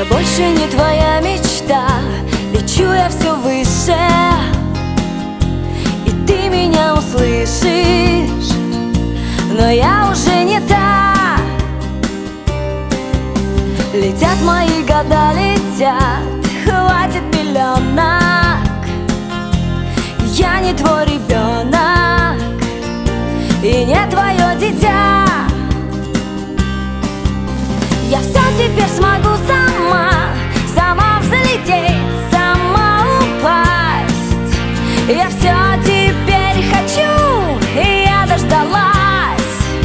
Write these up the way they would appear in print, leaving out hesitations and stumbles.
Я больше не твоя мечта, лечу я все выше, и ты меня услышишь, но я уже не та. Летят мои года, летят, хватит пеленок. Я не твой ребенок и не твое дитя. Я все теперь смогу сама взлететь, сама упасть. Я все теперь хочу, и я дождалась.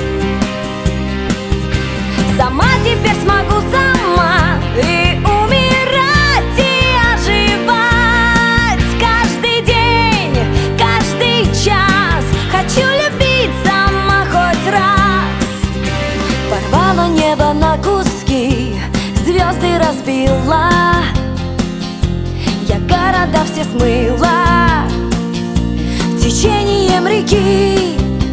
Сама теперь смогу и умирать, и оживать. Каждый день, каждый час хочу любить сама хоть раз. Порвала небо на куски, звезды разбила, я города все смыла течением реки.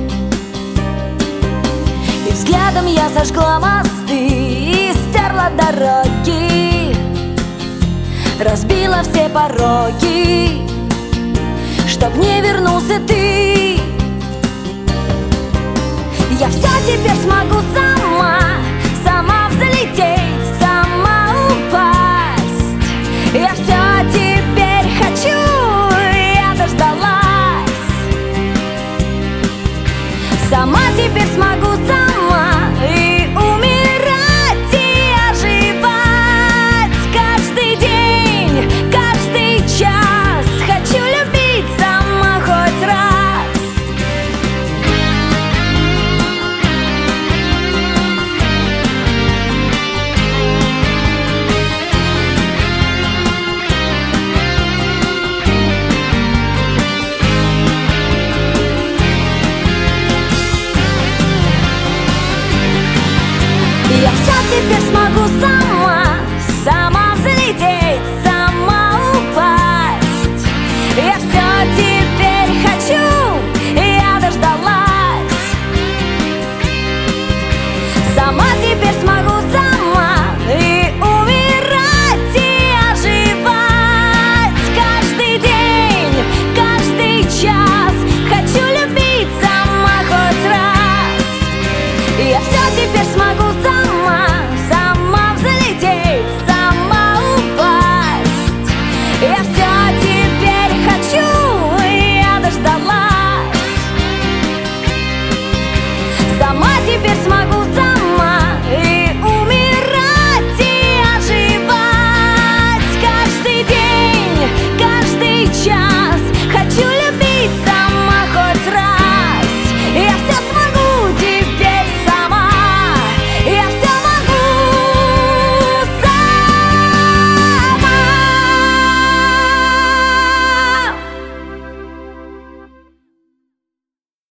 И взглядом я сожгла мосты и стерла дороги, разбила все пороги, чтоб не вернулся ты. Я все теперь смогу сама взлететь, сама упасть. Я все теперь хочу, я дождалась. Сама теперь смогу и умирать, и оживать. Каждый день, каждый час хочу любить сама хоть раз. Я все теперь смогу